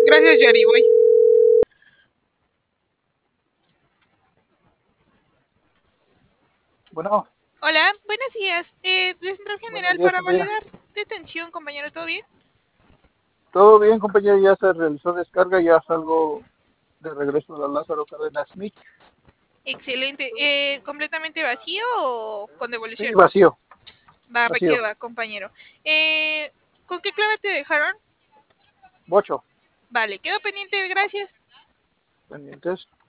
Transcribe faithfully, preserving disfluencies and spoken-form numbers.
Gracias, Yari, voy. Bueno, Hola, buenos días. Eh, de Central buenos General días, para compañera. validar detención, compañero, ¿todo bien? Todo bien, compañera, ya se realizó descarga, ya salgo de regreso a la Lázaro Cárdenas Smith. Excelente. Eh, ¿completamente vacío o con Sí, devolución? vacío, Va, que vacío. va, compañero. Eh, ¿Con qué clave te dejaron? Bocho, Vale, quedo pendiente, gracias. pendientes.